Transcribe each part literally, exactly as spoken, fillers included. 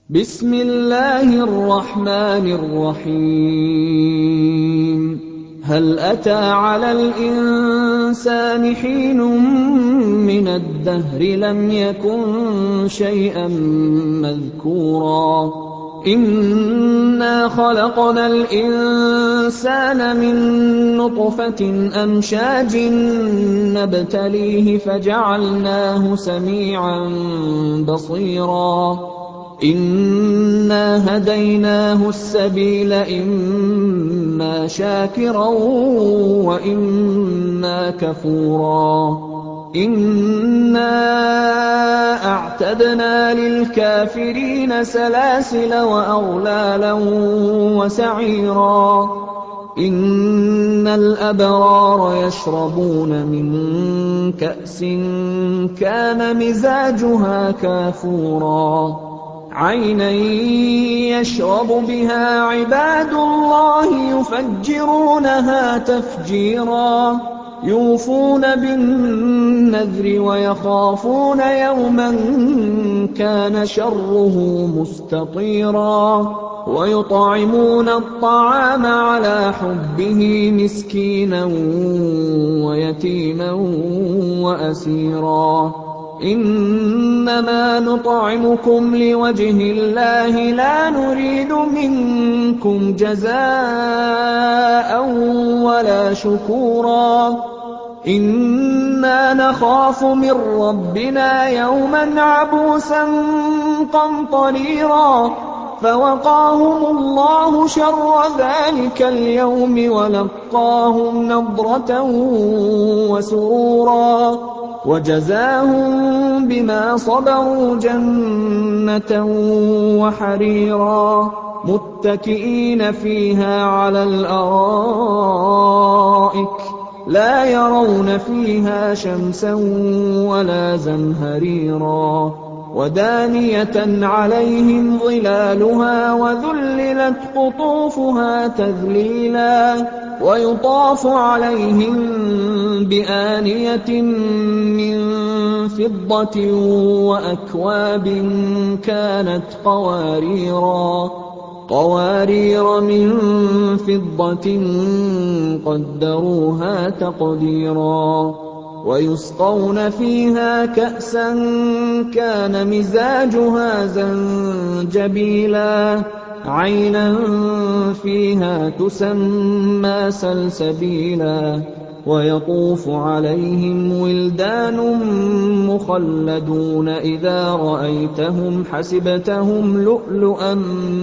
بسم الله الرحمن الرحيم هل أتى على الإنسان حين من الدهر لم يكن شيئا مذكورا إنا خلقنا الإنسان من نطفة أمشاج نبتليه فجعلناه سميعا بصيرا إنا هديناه السبيل إما شاكرا وإما كفورا إنا أعتدنا للكافرين سلاسل وأغلالا وسعيرا إن الأبرار يشربون من كأس كان مزاجها كافورا عينا يشرب بها عباد الله يفجرونها تفجيرا يوفون بالنذر ويخافون يوما كان شره مستطيرا ويطعمون الطعام على حبه مسكينا ويتيما وأسيرا إنما نطعمكم لوجه الله لا نريد منكم جزاء ولا شكورا إنا نخاف من ربنا يوما عبوسا قمطريرا فوقاهم الله شر ذلك اليوم ولقاهم نضرة وسرورا وجزاهم بما صبروا جنة وحريرا متكئين فيها على الأرائك لا يرون فيها شمسا ولا زمهريرا ودانية عليهم ظلالها وذللت قطوفها تذليلا ويطاف عليهم بآنية من فضة وأكواب كانت قواريرا قوارير من فضة قدروها تقديرا ويسقون فيها كأسا كان مزاجها زنجبيلا عينا فيها تسمى سلسبيلا ويطوف عليهم ولدان مخلدون إذا رأيتهم حسبتهم لؤلؤا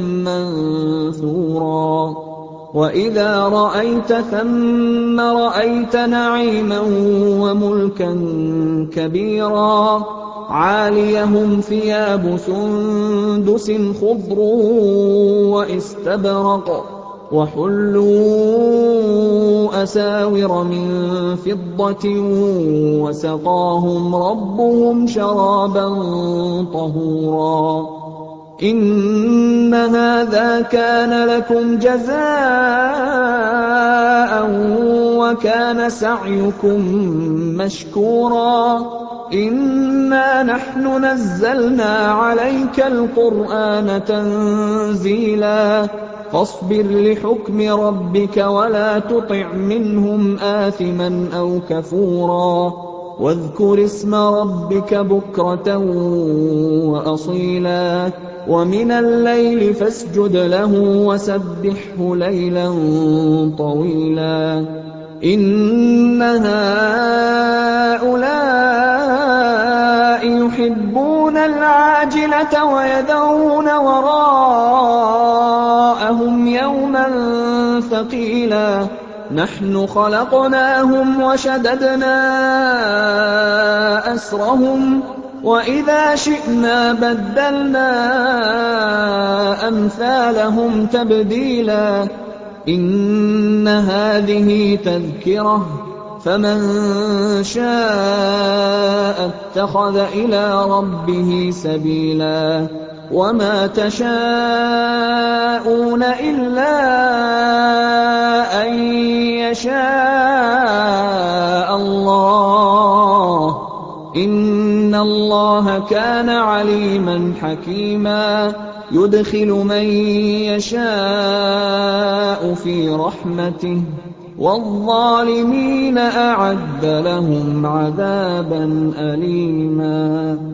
منثورا وإذا رأيت ثم رأيت نعيما وملكا كبيرا عاليهم ثياب سندس خضر واستبرق وحلوا أساور من فضة وسقاهم ربهم شرابا طهورا إن هذا كان لكم جزاء وكان سعيكم مشكورا إنا نحن نزلنا عليك القرآن تنزيلا فاصبر لحكم ربك ولا تطع منهم آثما أو كفورا واذكر اسم ربك بكرة وأصيلا ومن الليل فاسجد له وسبحه ليلا طويلا إن هؤلاء يحبون العاجلة ويذرون وراءهم يوما ثقيلا نحن خلقناهم وشددنا أسرهم وإذا شئنا بدلنا أمثالهم تبديلا إن هذه تذكرة فمن شاء اتخذ إلى ربه سبيلا وما تشاءون إلا أن يشاء الله إن الله كان عليما حكيما يُدْخِلُ مَن يَشَاءُ فِي رَحْمَتِهِ ۚ وَالظَّالِمِينَ أَعَدَّ لَهُمْ عَذَابًا أَلِيمًا